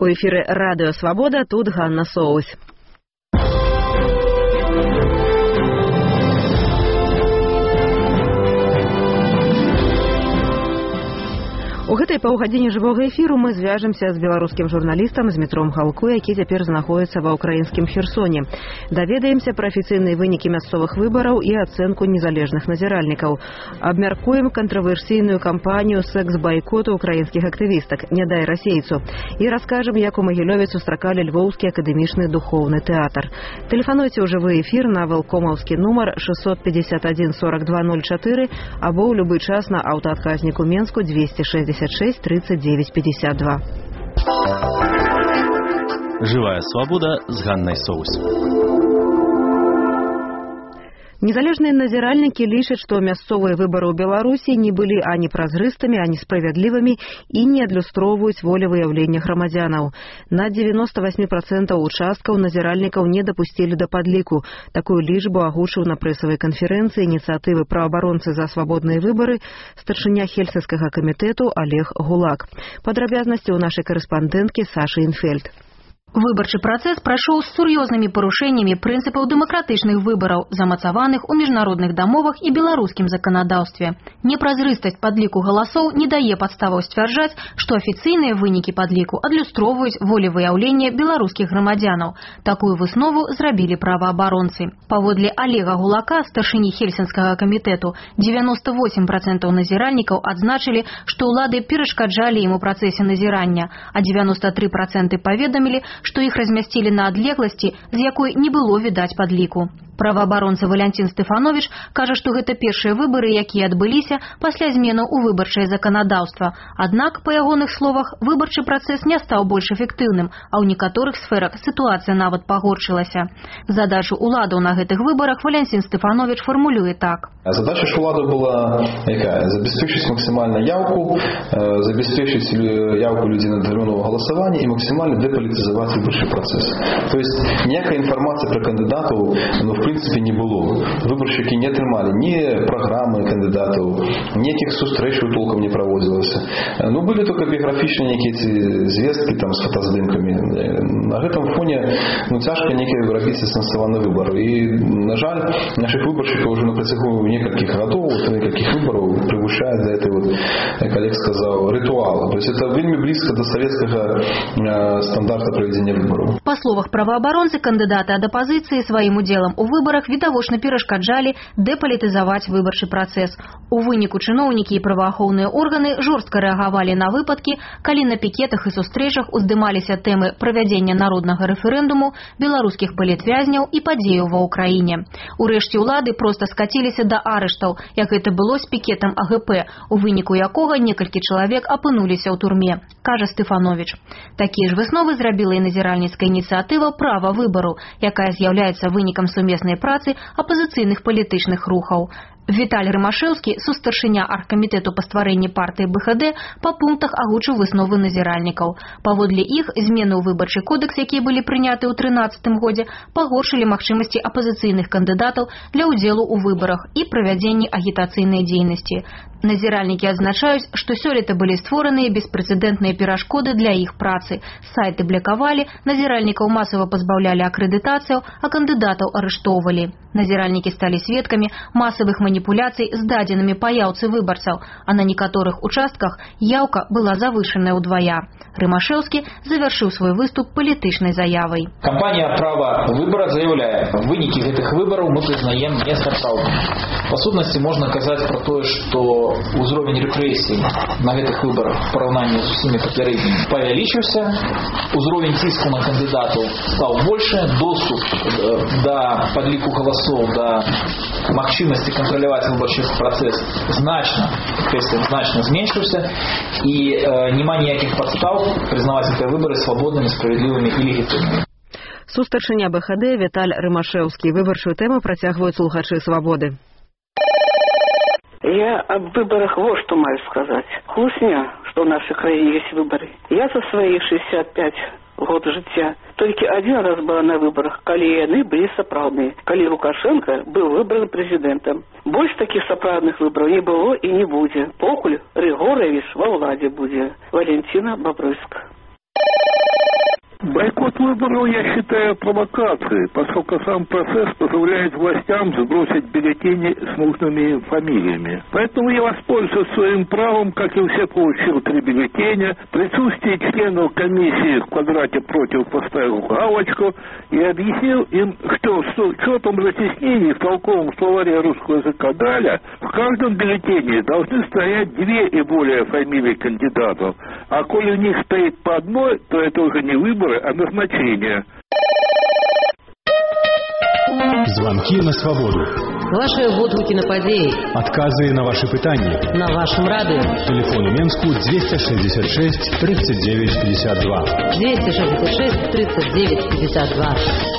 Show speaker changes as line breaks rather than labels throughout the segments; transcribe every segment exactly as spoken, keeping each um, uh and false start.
У эфире «Радио Свобода», тут Ганна Соусь. У гэтай паўгадзіне жывога эфіру мы звяжемся з беларускім журналістам Змітром Галку, які цяпер знаходзіцца ва ўкраінскім Херсоне. Даведаемся пра афіцыйныя вынікі мясцовых выбараў і ацэнку незалежных назіральнікаў. Абмяркуем кантраверсійную кампанію секс-байкоту украінскіх актывістак «Не дай расейцу» і раскажам, як у Магілёве сустракалі львоўскі акадэмічны духоўны тэатр. Тэлефануйце ў жывы эфір на вэлкомаўскі нумар шестьсот пятьдесят один сорок два ноль четыре або ў любы час на аўтаадказніку Менску двести шестьдесят шесть тридцать девять пятьдесят два.
Живая свобода с Ганной Соусь.
Незалежныя назіральнікі лічаць, што мясцовыя выбары ў Беларусі не былі ані празрыстымі, ані справядлівымі і не адлюстроўваюць волевыяўлення грамадзянаў. На девяносто восемь процентов участкаў назіральнікаў не дапусцілі да падліку. Такую лічбу агучыў на прэсавай канферэнцыі ініцыятывы праваабаронцы за свабодныя выбары старшыня Хельсінскага камітэту Олег Гулак. Падрабязнасці ў нашай карэспандэнткі Сашы Інфельд.
Выбарчы працэс прайшоў з сур'ёзнымі парушэннямі прынцыпаў дэмакратычных выбараў, замацаваных у міжнародных дамовах і беларускім заканадаўстве. Непразрыстасць падліку галасоў не дае падставаў сцвярджаць, што афіцыйныя вынікі падліку адлюстроўваюць волевыяўленне беларускіх грамадзянаў. Такую выснову зрабілі праваабаронцы. Паводле Олега Гулака, старшыні Хельсінскага камітэту, девяносто восемь процентов назіральнікаў адзначылі, што ўлады перашкаджалі ім у працэсе назірання, а девяносто три процента паведамілі, што іх размясцілі на адлегласці, з якой не было відаць падліку. Праваабаронца Валянцін Стэфановіч кажа, што гэта першыя выбары, якія адбыліся пасля зменаў у выбарчае заканадаўства. Аднак, па ягоных словах, выбарчы працэс не стаў больш эфектыўным, а ў некаторых сферах сітуацыя нават пагоршылася. Задачу ўладаў на гэтых выбарах Валянцін Стэфановіч фармулюе так.
Задача ж улады была якая? Забеспечить максимально явку, забеспечить явку людей на доверенного голосования и максимально деполитизовать выборчий процесс. То есть некая информация про кандидатов, но в принципе не было. Выборщики не отримали ни программы кандидатов, никаких сустрэчаў толком не проводилось. Ну, были только биографичные некие эти звездки там с фотоздымками. На этом фоне ну, тяжко некие робить сенсационный выбор. И, на жаль, наших выборщиков уже на протяжении нескольких годов, нескольких выборов превышает за это, вот, коллег сказал, ритуал. То есть это вельми близко до советского э, стандарта проведения выборов.
По словах праваабаронцы, кандидаты ад апозиции своим уделом у выборах відавочна перашкаджалі дэпалітызаваць выбарчы працэс. У выніку чыноўнікі і праваахоўныя органы жорстка рэагавалі на выпадкі, калі на пікетах і сустрэчах уздымаліся тэмы правядзення народнага рэферэндуму, беларускіх палітвязняў і падзеяў ва ўкраіне. Урэшце ўлады проста скаціліся да арыштаў, як гэта было з пікетам а гэ пэ, у выніку якога некалькі чалавек апынуліся ў турме, кажа Стэфановіч. Такія ж высновы зрабіла і назіральніцкая ініцыятыва «Права выбару», якая з'яўляецца вынікам сумеснай працы апазіцыйных палітычных рухаў. Віталь Рымашэўскі, сустаршыня аргкамітэту па стварэнні партыі бэ ха дэ, па пунктах агучыў высновы назіральнікаў. Паводле іх, змены ў выбарчы кодэкс, якія былі прыняты ў трынаццатым годзе, пагоршылі магчымасці апазіцыйных кандыдатаў для ўдзелу ў выбарах і правядзенні агітацыйнай дзейнасці. Назіральнікі адзначаюць, што сёлета былі створаныя беспрэцэдэнтныя перашкоды для іх працы. Сайты блакавалі, назіральнікаў масава пазбаўлялі акрэдытацыяў, а кандыдатаў арыштоўвалі. Назіральнікі сталі сведкамі масавых маніпуляцый з дадзенымі па яўцы выбарцаў, а на некаторых участках яўка была завышаная ўдвая. Рымашэўскі завяршыў свой выступ палітычнай заявай.
Кампанія «Права выбора» заявляе, вынікі гэтых выбараў мы прызнаем несапраўднымі. Па сутнасці можна казаць пра тое, што узровень рэпрэсій на гэтых выбарах в параўнанні з усімі папярэднімі павялічыўся, узровень ціску на кандыдатаў стаў больше, доступ да падліку галасоў, да магчымасці кантраляваць выбарчы працэс значна, значна зменшыўся, і э, няма ніякіх падстаў прызнаваць гэтыя выбары свабоднымі, справядлівымі і легітымнымі.
Сустаршыня бэ ха дэ Віталь Рымашэўскі. Выбарчую тэму працягваюць слухачы «Свабоды».
Я об выборах вот что могу сказать. Хлусня, что в нашей краине есть выборы. Я за свои шестьдесят пять год жыцця только один раз была на выборах, калі яны былі сапраўдныя, калі Лукашенко был выбран президентом. Больше таких сапраўдных выборов не было и не будет. Покуль Григорович во владе будет. Валентина Бобруйска.
Бойкот выборов я считаю провокацией, поскольку сам процесс позволяет властям сбросить бюллетени с нужными фамилиями. Поэтому я воспользуюсь своим правом, как и все, получил три бюллетеня. В присутствии членов комиссии в квадрате против поставил галочку и объяснил им, что с учетом разъяснений в толковом словаре русского языка «Даля» в каждом бюллетене должны стоять две и более фамилии кандидатов. А коли у них стоит по одной, то это уже не выборы, а назначение.
Звонки на свободу.
Ваши водгуки на подеи.
Отказы на ваши питания.
На вашем радио.
Телефон у Менску двести шестьдесят шесть тридцать девять пятьдесят два.
двести шестьдесят шесть тридцать девять пятьдесят два.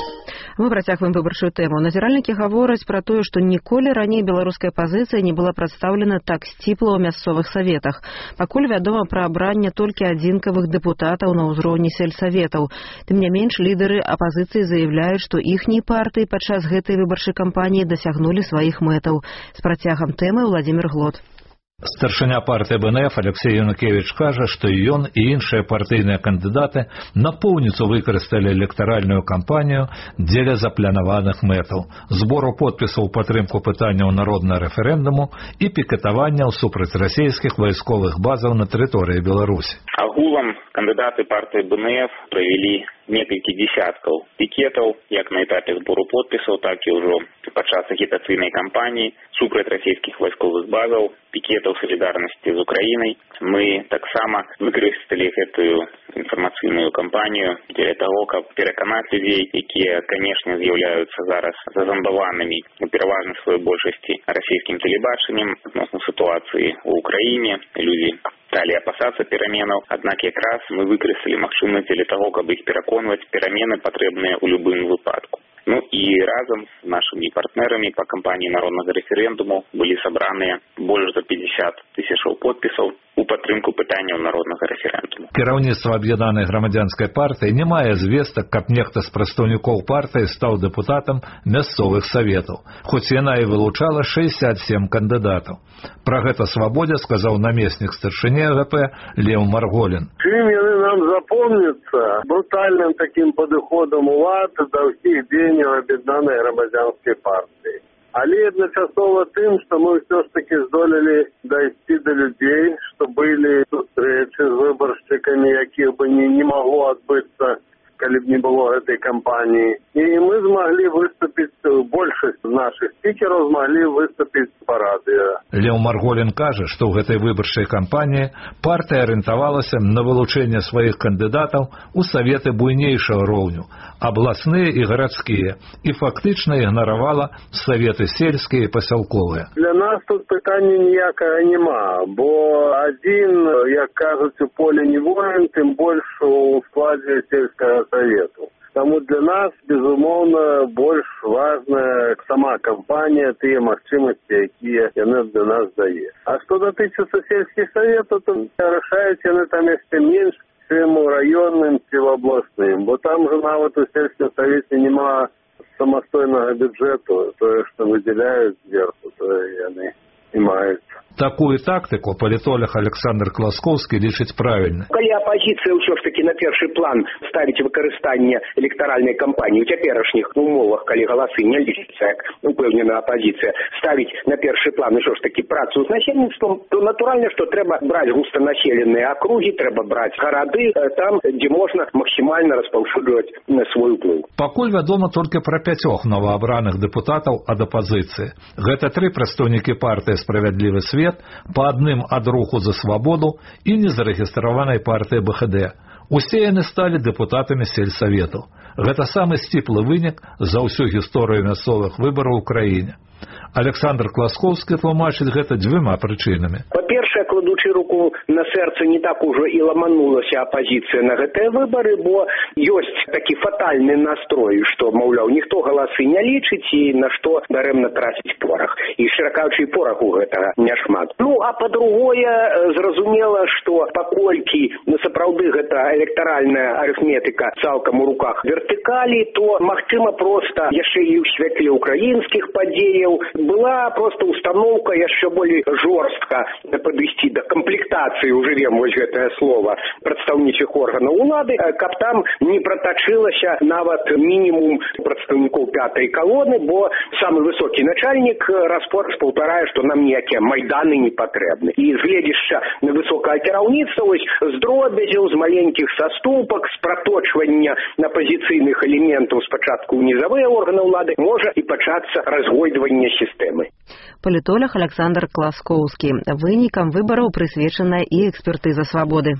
Мы працягваем выбарчую тэму. Назіральнікі гавораць пра тое, што ніколі раней беларуская пазіцыя не была прадстаўлена так сціпла ў мясцовых саветах. Пакуль вядома пра абранне толькі адзінкавых дэпутатаў на ўзроўні сельсаветаў. Тым не менш, лідары апазіцыі заяўляюць, што іхнія партыі падчас гэтай выбарчай кампаніі дасягнулі сваіх мэтаў. З працягам тэмы Владзімір Глот.
Старшыня партыі бэ эн эф Алексей Янукевич кажа, што ён і іншыя партыйныя кандыдаты напоўніцу выкарысталі электаральную кампанію дзеля запланаваных мэтаў, збору подпісаў у падтрымку пытанняў народнага рэферэндуму і пікетаванняў супраць расійскіх вайсковых базаў на тэрыторыі Беларусі.
Агулам кандыдаты партыі бэ эн эф правялі некалькі десяткаў пікетаў, як на этапе збору подпісаў, так і ўжо падчас агітацыйнай кампаніі супраць расійскіх вайсковых базаў, пікетаў солідарнасці з Украінай. Мы таксама выкарысталі гэтую інфармацыйную кампанію для таго, каб пераканаць людзей, якія, канешне, з'яўляюцца зараз зазамбаванымі у пераважнай сваёй большасці расійскім тэлебачаннем адносна сітуацыі ў Украіне. Людзі сталі апасацца пераменаў, аднак якраз мы выкарысталі магчымасць для таго, каб іх пераконваць, перамены патрэбныя ў любым выпадку. Ну і разам з нашымі партнерамі па кампаніі народнага рэферэндуму былі сабраныя больш за пятьдесят тысячаў подпісаў у падтрымку пытанняў народнага рэферэндуму.
Кіраўніцтва аб'яднанай грамадзянскай партыі не мае звестак, каб нехта з прадстаўнікоў партыі стаў дэпутатам мясцовых саветаў, хоць яна і вылучала шэсцьдзесят сем кандыдатаў. Пра гэта «Свабодзе» сказаў намеснік старшыні гэ пэ Леў Марголін.
Чым яны нам запомняцца? Брутальным таким падыходам улады да ўсіх дзеянняў аб'яднанай грамадзянскай партыі. Але адначасова тым, што мы ўсё ж такі здолелі дайсці да людзей, што былі сустрэчы з выбаршчыкамі, якіх бы не, не магло адбыцца, калі б не было гэтай кампаніі. І мы змаглі выступіць, большасць нашых спікераў змаглі выступіць па радыё.
Леў Марголін кажа, што ў гэтай выбарчай кампаніі партыя арыентавалася на вылучэнне сваіх кандыдатаў у саветы буйнейшага роўню, абласныя і гарадскія, і фактычна ігнаравала саветы сельскія і пасялковыя.
Для нас тут пытання ніякага няма, бо адзін, як кажуць, у поле не воін, тым больш у складзе сельскага совету. Таму для нас, безумоўна, больш важная сама кампанія, тыя магчымасці, якія яны для нас дае. А што датычыцца сельскіх советаў, то рашаюць яны там яшчэ менш, чым у раённым ці в абласным, бо там же нават у сельскім савеце няма самастойнага бюджэту, тое, што выдзяляюць зверху, тое яны і маюць.
Такую тактыку палітолог Александр Класкоўскі лічыць правільна.
Калі апазіцыя ўсё ж такі на першы план ставіць выкарыстанне электаральнай кампаніі ў цяперашніх умовах, калі галасы не лічыцца, як упэўнена апазіцыя, ставіць на першы план ўсё ж такі працу з насельніцтвам, то натуральна, што трэба браць густанаселеныя акругі, трэба браць гарады, там, дзе можна максімальна распаўсюджваць свой уплыў.
Пакуль вядома толькі пра пяцёх новаабраных дэпутатаў ад апазіцыі. Гэта тры прадстаўнікі партыі «Справядлівы свет», па адным ад руху за свабоду і незарэгістраванай партыі бэ ха дэ. Усе яны сталі дэпутатамі сельсаветаў. Гэта самы сціплы вынік за ўсю гісторыю мясцовых выбараў у краіне. Александр Класкоўскі тлумачыць гэта дзвюма прычынамі.
Па-першае, кладучы руку на сэрца, не так ужо і ламанулася апазіцыя на гэтыя выбары, бо ёсць такі фатальны настрой, што, маўляў, ніхто галасы не лічыць і на што дарэмна траціць порах. І, шчыра кажучы, пораху гэтага няшмат. Ну, а па-другое, зразумела, што паколькі сапраўды гэта электаральная арыфметыка цалкам у руках вертыкалі, то, магчыма, проста яшчэ і ў святле ўкраінскіх падзеяў была проста установка яшчэ болей жорстка прывесці да камплектацыі, ужывем вось гэтае слово, прадстаўнічых органаў улады, каб там не протачылася нават мінімум прадстаўнікоў пятай колоны, бо самы высокі начальнік распорт паўтарае, што нам ніякія майданы не патрэбны. І з гледзяшча на высокае кіраўніцтва, вось з дробязяў, з маленькіх саступак, з праточвання апазіцыйных элементаў спачатку ў нізавыя органы ўлады можа і пачацца разгойдванне сістэмы.
Палітолог Александр Класкоўскі. Вынікам выбараў прысвечаная і экспертыза свабоды.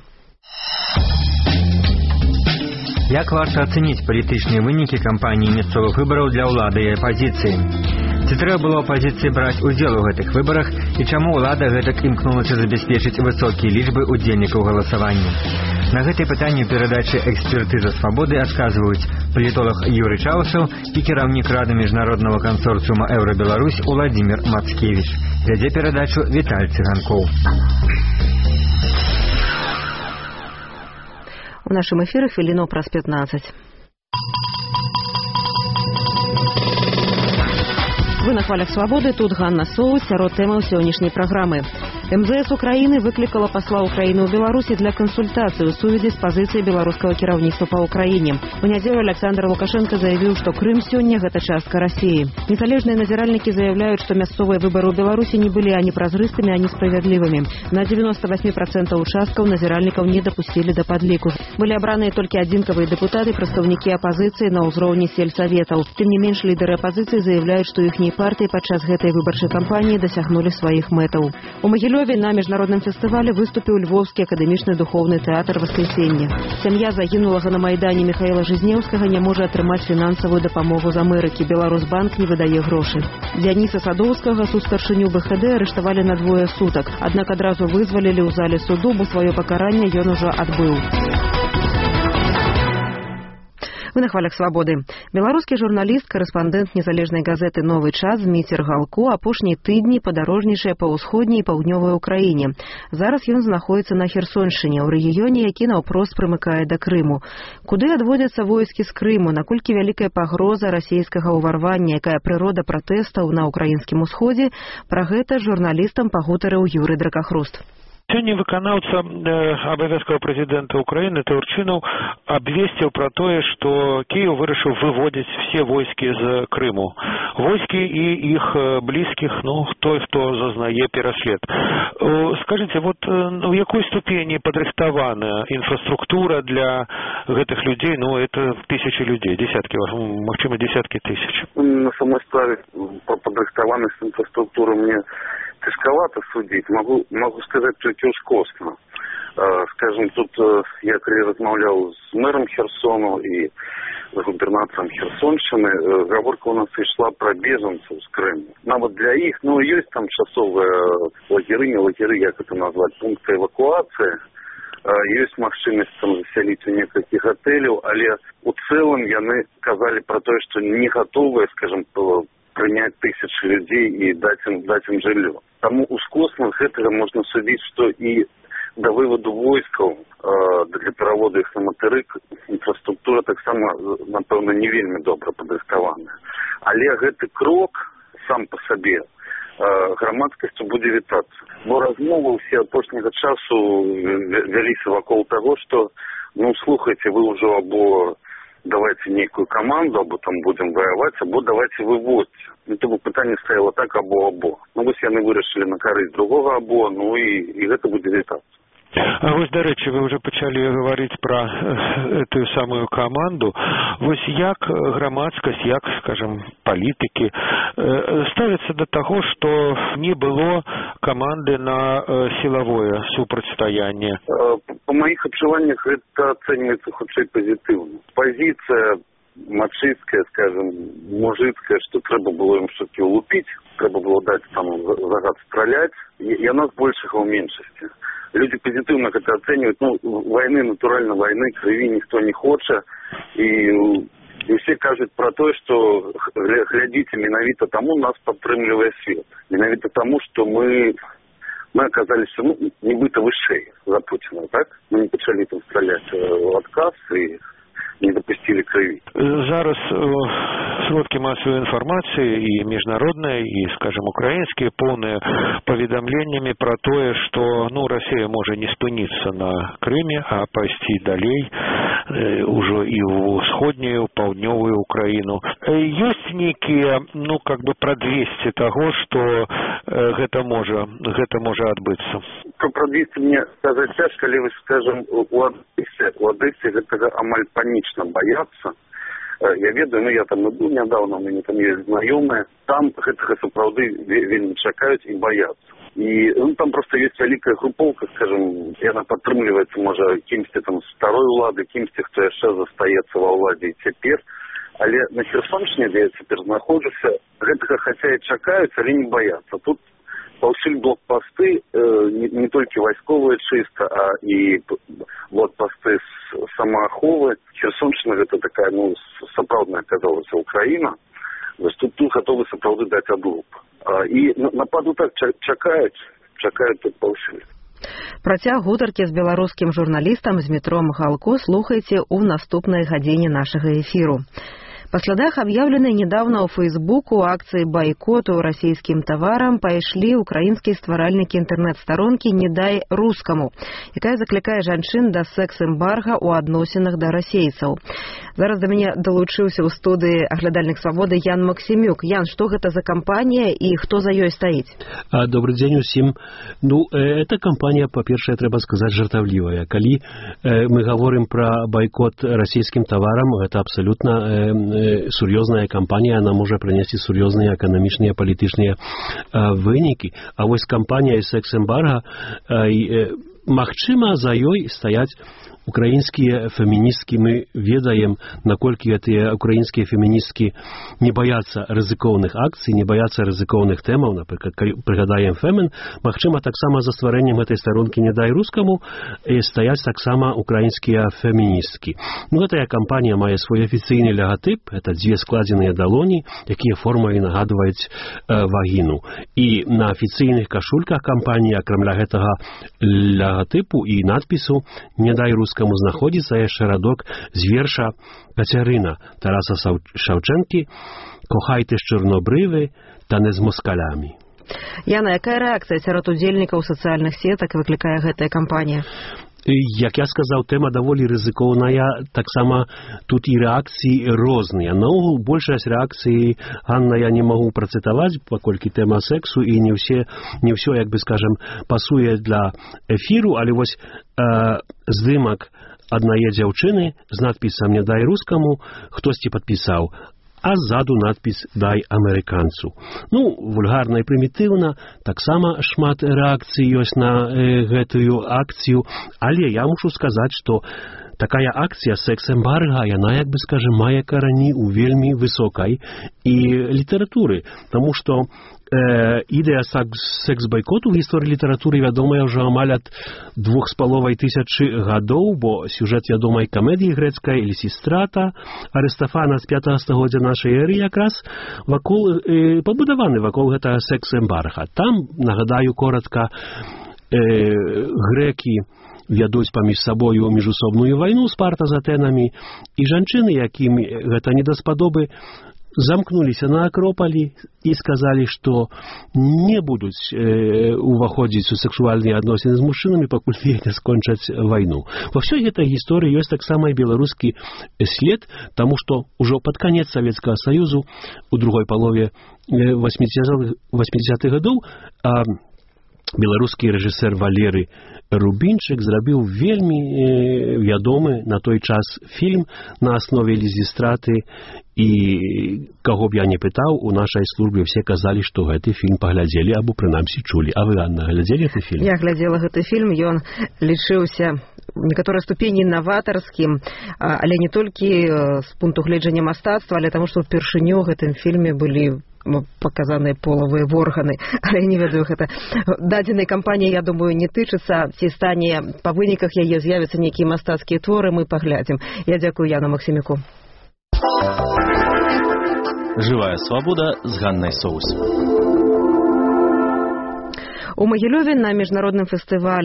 Як варта ацаніць палітычныя вынікі кампаніі мясцовых выбараў для ўлады і апазіцыі? Ці трэба было апазіцыі браць удзел у гэтых выбарах і чаму ўлада гэтак імкнулася забяспечыць высокія лічбы удзельнікаў галасавання? На гэтыя пытанні ў перадачы «Экспертыза свабоды» адказваюць палітолог Юрый Чаусаў і кіраўнік Рады міжнароднага кансорцыума «Еўра-Беларусь» Уладзімір Мацкевіч. Вядзе перадачу Віталь Цыганкоў.
У нашым эфіры хвілінаў праз пятнаццаць. Вы на хвалях свабоды, тут Ганна Соус, сярод тэмаў сённяшняй праграмы. эм зэ эс Украіны выклікала пасла Украіны ў Беларусі для кансультацыі ў сувязі з пазіцыяй беларускага кіраўніцтва па Украіне. У нядзелю Александр Лукашенко заявіў, што Крым сёння гэта частка Расіі. Незалежныя назіральнікі заяўляюць, што мясцовыя выбары ў Беларусі не былі ані празрыстымі, ані справядлівымі. На дзевяноста восемь процентаў участкаў назіральнікаў не дапусцілі да падліку. Былі абраныя толькі адзінкавыя дэпутаты, прадстаўнікі апазіцыі на ўзроўні сельсаветаў. Тым не менш, лідары апазіцыі заяўляюць, што іхнія партыі падчас гэтай выбарчай кампаніі дасягнулі сваіх мэтаў. У Магілёве на міжнародным фестывалі выступіў львоўскі акадэмічны духоўны тэатр «Воскресенье». Сям'я загінулага на Майдане Михаіла Жизнеўскага не можа атрымаць фінансавую дапамогу з Амерыкі. Беларусьбанк не выдае грошы. Дзяніса Садоўскага, суд-старшыню бэ ха дэ, арыштавалі на двое сутак. Аднак адразу вызвалілі ў зале суду, бо сваё пакаранне ён ужо адбыў. Вы на хвалях свабоды. Беларускі журналіст, карэспандэнт незалежнай газеты «Новы час» Зміцер Галко апошнія тыдні падарожнічае па ўсходняй і паўднёвай Украіне. Зараз ён знаходзіцца на Херсоншчыне, ў рэгіёне, які наўпрост прымыкае да Крыму. Куды адводзяцца войскі з Крыму, наколькі вялікая пагроза расійскага ўварвання, якая прырода пратэстаў на ўкраінскім усходзе, пра гэта журналістам пагутарыў Юрый Дракахруст.
Сёння выканаўца абавязкова прэзідэнта Украіны Турчынаў абвесціў пра тое, што Кіеў вырашыў выводзіць все войскі з Крыму. Войскі і іх блізкіх, ну, той, хто зазнае пераслед. Скажыце, вот у якой ступені падрыхтавана інфраструктура для гэтых людзей? Ну, это тысячи людей, десятки, магчыма, десятки тысяч.
На самой справе по падрыхтаванасці інфраструктуры мне тяжковато судить. Могу, могу сказать только ускосно. Э, скажем, тут э, я размаўлял с мэром Херсону и с губернатором Херсонщины. Э, говорка у нас и шла про беженцев с Крыма. Но вот для их, ну, есть там часовые лагеры, не лагеры, как это назвать, пункты эвакуации. Э, есть магчымасць там заселить у некалькіх отелей, але у целом яны казали про то, что не готовы, скажем, принять тысячи людей и дать им, дать им жилье. Тому ускосно з гэтага можна судзіць, што і да выводу войскаў, э, для пераводу іх на матэрык, інфраструктура таксама, напэўна, не вельмі добра падрыхтаваная. Але гэты крок сам па сабе э, грамадскасцю будзе вітацца. Бо размовы ўсе апошняга часу вяліся вакол таго, што, ну, слухайце, вы ўжо або давайте некую команду, або там будем воевать, або давайте выводьте. Это бы пытанне стаяло так або-або. Ну, вось яны вырашылі на карысць другога або, ну і, і гэта будзе вітацца.
А вось, дарэчы, вы ўжо пачалі гаварыць пра эту самую каманду. Вось як грамадскасць, як, скажем, палітыкі ставяцца да таго, што не было каманды на сілавое супрацьстаянне?
Па маіх адчуваннях гэта ацэньваецца хутчэй пазітыўна. Пазіцыя мачысткая, скажем, мужицкая, что треба было им все-таки улупить, треба было дать там загад стрелять, и она с больших в меньшости. Люди позитивно это оценивают. Ну, войны, натурально войны, крови никто не хочет, и, и все кажут про то, что глядите, менавіта тому нас подтрымливая свет. Менавіта тому, что мы мы оказались, ну, нібыта вышэй за Путина, так? Мы не почали там стрелять в отказ, и не допустили крыві.
Зараз сродкі масавай інфармацыі і міжнародныя, і, скажем, украінскія, поўныя паведамленнямі пра тое, што, ну, Расія можа не спыніцца на Крыме, а пайсці далей, ўжо і ў усходнюю, паўднёвую Украіну. Ёсць нейкія, ну, как бы прадвесці таго, што гэта можа, гэта можа адбыцца?
Про прадвесці мне сказаць цяжка, калі вы, скажем, у Адысе, у Адысе гэтага амаль панічна баяцца. Я ведаю, ну я там был нядаўна, у мяне там ёсць знаёмыя, там гэтага сапраўды вельмі чакаюць і баяцца. І ну, там просто ёсць вялікая групоўка, скажем, яна падтрымліваецца, можа, кімсьці там старой улады, кімсьці, хто яшчэ застаецца ва ўладзе і цяпер. Але на Херсоншчыне, де я цяпер знаходжуся, гэтага хаця і чакаюць, але не баяцца. Тут паўсюль блокпасты, э, не, не толькі вайсковыя чыста, а і блокпасты самааховы. Херсоншчына гэта такая, ну, сапраўдная, казалася, Украіна. Вось тут тут гатовы сапраўды даць адлуп. А, і нападу так чакаюць, чакаюць тут паўсюль.
Працяг гутаркі з беларускім журналістам Змітром Галко слухайце ў наступнай гадзіне нашага эфіру. Па сладах аб'яўленай недавно ў Фейсбуку акцыі байкоту расійскім таварам пайшлі украінскія стваральнікі інтэрнэт-старонкі «Не дай рускаму», якая заклікае жанчын да секс-эмбарга ў адносінах да расейцаў. Зараз да мяне далучыўся ў студыі аглядальнік «Свабоды» Ян Максімюк. Ян, што гэта за кампанія і хто за ёй стаіць?
Добрый дзень усім. Ну, эта кампанія, па-першае, трэба сказаць, жартаўлівая. Калі мы гаворым пра байкот расійскім таварам, гэта абсалютна сур'ёзная кампанія, она можа прынесці сур'ёзныя эканамічныя, палітычныя вынікі. А вось кампанія секс-эмбарга, магчыма, за ёй стаяць украінскія феміністкі. Мы ведаем, наколькі гэтыя украінскія феміністкі не баяцца рызыкоўных акцый, не баяцца рызыкоўных тэмаў. Напрыклад, калі прыгадаем Фемін, магчыма, таксама за стварэннем гэтай старонкі «Не дай рускаму» стаяць таксама украінскія феміністкі. Ну, гэтая кампанія мае свой афіцыйны лягатып, это дзве складзеныя далоні, якія формай нагадваюць э, вагіну. І на афіцыйных кашульках кампаніі, акрамя гэтага лягатыпу і надпісу «Не дай рускаму» каму знаходзіцца яшчэ радок з верша Кацярына Тараса Шаўчэнкі «Кохай ты з чорнобривы, та не з москалямі».
Яна, якая рэакцыя сярод удзельнікаў сацыяльных сетак выклікае гэтая кампанія?
Як я сказаў, тэма даволі рызыкоўная, таксама тут і рэакцыі розныя. Наогул, большасць рэакцыі, Анна, я не магу працытаваць, паколькі тэма сексу, і не ўсе, не ўсё, як бы скажем, пасуе для эфіру, але вось э, здымак аднае дзяўчыны з надпісам «Не дай рускаму», хтосьці падпісаў, а ззаду надпіс «Дай амерыканцу». Ну, вульгарна і прымітыўна, таксама шмат рэакцый ёсць на э, гэтую акцыю, але я мушу сказаць, што такая акцыя секс-эмбарга, яна, як бы скажем, мае карані ў вельмі высокай і літаратуры, таму што э, ідэя секс-байкоту ў гісторыі літаратуры вядомая ўжо амаль ад двух з паловай тысячы гадоў, бо сюжэт вядомай камедыі грэцкай Лісістрата Арыстафана з пятага стагоддзя нашай эры якраз вакол, э, пабудаваны вакол гэтага секс-эмбарга. Там, нагадаю коратка, э, грэкі вядуць паміж сабою міжусобную вайну з партазатэнамі, і жанчыны, якім гэта не даспадобы, замкнуліся на акропалі і сказалі, што не будуць э, уваходзіць у сексуальныя адносіны з мужчынамі, пакуль не скончаць вайну. Во ўсёй гэтай гісторыі ёсць таксама і беларускі след, таму што ўжо пад канец Савецкага Саюзу у другой палове восьмідзесятых гадоў а, беларускі рэжысэр Валеры Рубінчык зрабіў вельмі э, вядомы на той час фільм на аснове Лісістраты, і каго б я не пытаў, у нашай службе ўсе казалі, што гэты фільм паглядзелі або прынамсі чулі. А вы, Анна, глядзелі гэты фільм?
Я глядзела гэты фільм, ён лічыўся некаторай ступені наватарскім, але не толькі з пункту гледжання мастацтва, але таму, што ўпершыню ў гэтым фільме былі паказаныя полавыя органы, але я не ведаю, гэта дадзенай кампаніі, я думаю, не тычыцца, ці стане па выніках яе з'явяцца нейкія мастацкія творы, мы паглядзім. Я дзякую Яну Максімюку.
Живая свобода з Ганнай Соус.
У Магілёве на міжнародным фестывалі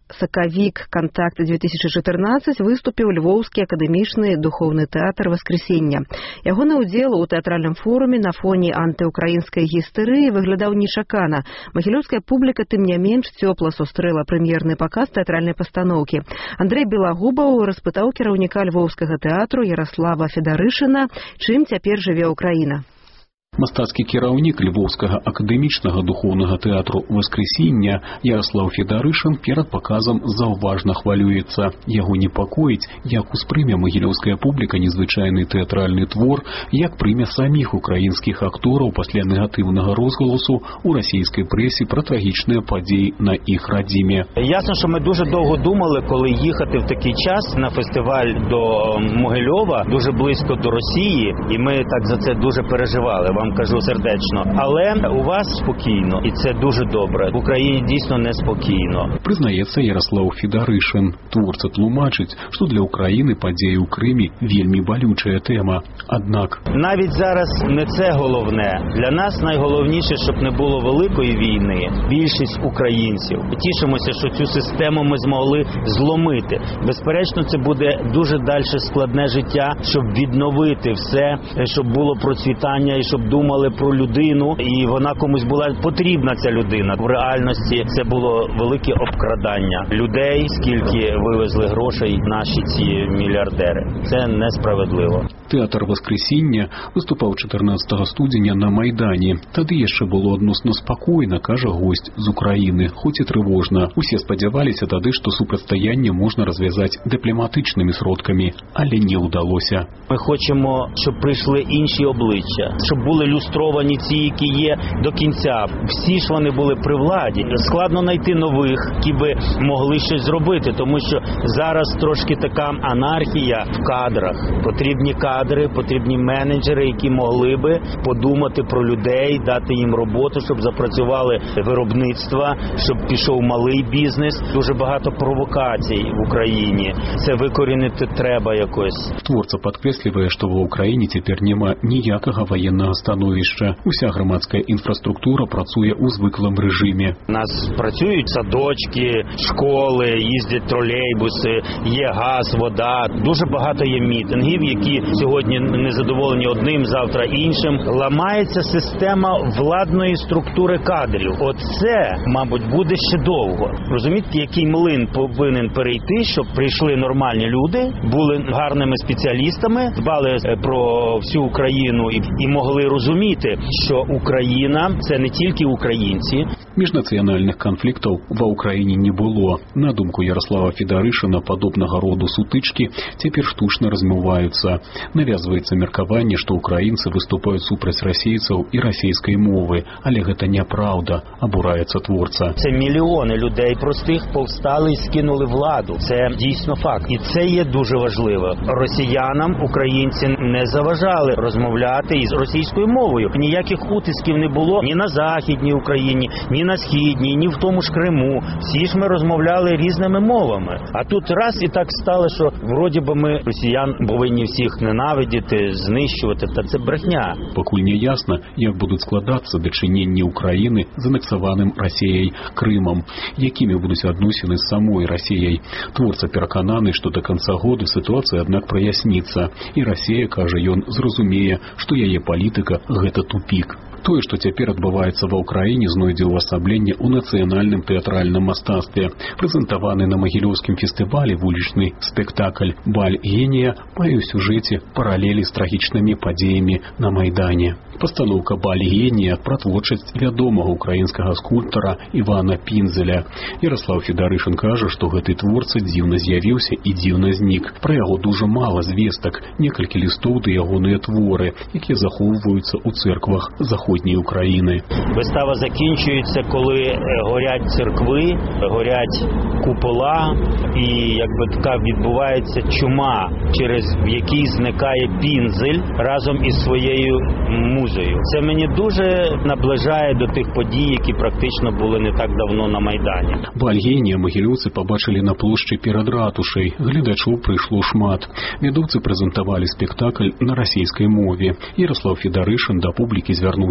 сакавік «Контакт-две тысячи четырнадцать» выступіў Львоўскі акадэмічны духоўны тэатр «Воскресенье». Ягоны ўдзел у тэатральным форуме на фоне антыукраінскай гістэрыі выглядаў нечакана. Магілёўская публіка, тым не менш, цёпла сустрэла прэм'ерны паказ тэатральнай пастаноўкі. Андрэй Белагубаў распытаў кіраўніка Львоўскага тэатру Ярослава Федарышына, чым цяпер жыве Украіна.
Мастацкі кіраўнік Львоўскага акадэмічнага духоўнага тэатру «Воскресенье» Ярослав Федарышын перад паказам заўважна хвалюецца. Яго непакоіць, як успрыме магілёўская публіка незвычайны тэатральны твор, як прыме саміх украінскіх актораў пасля негатыўнага розгаласу у расійскай прэсе пра трагічныя падзеі на іх радзіме.
Ясно, що ми дуже довго думали, коли їхати в такий час на фестиваль до Могильова, дуже близько до Росії, і ми так за це дуже переживали. Вам кажу сердечно. Але у вас спокійно, і це дуже добре. В Україні дійсно неспокійно.
Признається Ярослав Федарышын. Творца тлумачить, що для України події у Кримі вельми болюча тема. Однак
навіть зараз не це головне. Для нас найголовніше, щоб не було великої війни. Більшість українців. Тішимося, що цю систему ми змогли зломити. Безперечно, це буде дуже далі складне життя, щоб відновити все, щоб було процвітання і щоб думали про людину, і вона комусь була потрібна, ця людина. В реальності це було велике обкрадання людей, скільки вивезли грошей наші ці мільярдери. Це несправедливо.
Театр «Воскресіння» виступав чотирнадцятого студеня на Майдані. Тоді яшчэ было адносна спакойна, каже гость з України, хоць і трывожна. Усе спадзяваліся тады, што супрацьстаянне можна развязаць дыпламатычнымі сродкамі, але не ўдалося.
Ми хочемо, щоб прийшли інші обличчя, щоб були люстровані ці, які є до кінця. Всі ж вони були при владі. Складно знайти нових, які би могли щось зробити, тому що зараз трошки така анархія в кадрах. Потрібні кадри, потрібні менеджери, які могли би подумати про людей, дати їм роботу, щоб запрацювали виробництва, щоб пішов малий бізнес. Дуже багато провокацій в Україні. Це викорінити треба якось.
Творца підкреслює, що в Україні тепер нема ніякого воєнного становища. Уся громадська інфраструктура працює у звиклому режимі.
У нас працюють садочки, школи, їздять тролейбуси, є газ, вода. Дуже багато є мітингів, які сьогодні незадоволені одним, завтра іншим. Ламається система владної структури кадрів. Оце, мабуть, буде ще довго. Розумієте, який млин повинен перейти, щоб прийшли нормальні люди, були гарними спеціалістами, дбали про всю Україну і, і могли розуміти, що Україна – це не тільки українці.
Міжнацыянальных конфликтов в Украине не было. На думку Ярослава Федарышына, подобного роду сутычки теперь штучно размываются. Навязывается меркаванне, что украинцы выступают супраць расейцаў и российской мовы. Але гэта няправда, абураецца творца.
Це мільйони людей простих повстали і скинули владу. Це дійсно факт. І це є дуже важливо. Росіянам українці не заважали розмовляти із російською мовою. Ніяких утисків не було ні на Західній Україні, ні на Східній, ні в тому ж Криму. Всі ж ми розмовляли різними мовами. А тут раз і так стало, що вроді би ми росіян повинні всіх ненавидіти, знищувати. Та це брехня.
Покуль не ясно, як будуть складатися дочинення України з анексованим Росією Кримом, якими будуть відносини з самою Росією. Творця переконаний, що до кінця года ситуація, однак, проясниться. І Росія, каже ён, зрозуміє, що яе політика – гэта тупик. Тое, што цяпер адбываецца ва ўкраіне, знойдзе ўвасабленне ў нацыянальным тэатральным мастацтве. Прэзентаваны на магілёўскім фестывалі вулічны спектакль «Баль генія» мае ў сюжэце паралелі з трагічнымі падзеямі на Майдане. Пастаноўка «Баль генія» пра творчасць вядомага украінскага скульптара Івана Пінзеля. Ярослав Федарышын кажа, што гэты творца дзіўна з'явіўся і дзіўна знік. Пра яго дужа мала звестак, некалькі лістоў да ягоныя творы, якія захоўваюцца ў цэрквах заходняй України.
Вистава закінчується, коли горять церкви, горять купола, і якби така відбувається чума, через який зникає Пінзель разом із своєю музою. Це мені дуже наближає до тих подій, які практично були не так давно на Майдані.
Баль генія магілёўцы побачили на площі перед ратушей. Глядачів прийшло шмат. Відовці презентували спектакль на російській мові. Ярослав Федарышын до публіки звернувся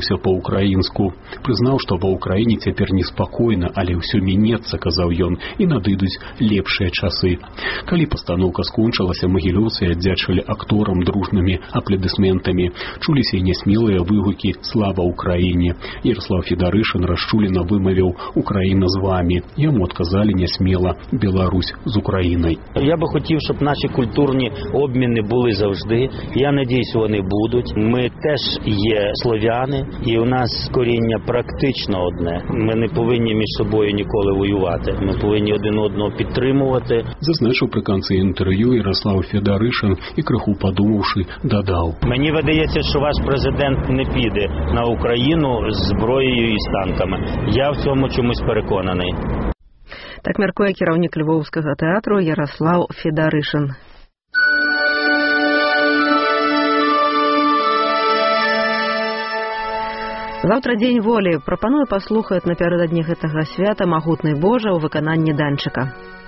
высказаўся па-украінску. Прызнаў, што ва ўкраіне цяпер неспакойна, але ўсё мінецца, казаў ён, і надыдуць лепшыя часы. Калі пастаноўка скончылася, магілёўцы аддзячвалі акторам дружнымі аплодысментамі. Чуліся і нясмелыя выгукі «Слава Украіне». Ярослав Федарышын расчулена вымавіў «Украіна з вамі». Яму адказалі нясмела «Беларусь з Україною».
Я би хотів, щоб наші культурні обміни були завжди. Я надіюсь, вони будуть. Ми теж є слов'яни, і у нас коріння практично одне. Ми не повинні між собою ніколи воювати. Ми повинні один одного підтримувати.
Зазначив при кінці інтерв'ю Ярослав Федаришин і, криху подумавши, додав.
Мені видається, що ваш президент не піде на Україну з зброєю і з танками. Я в цьому чомусь переконаний.
Так мяркуе кіраўнік львоўскага тэатру Ярослав Федарышин. Заўтра дзень волі. Прапаную паслухаць напярэдадні гэтага свята «Магутны Божа» ў выкананні Данчыка.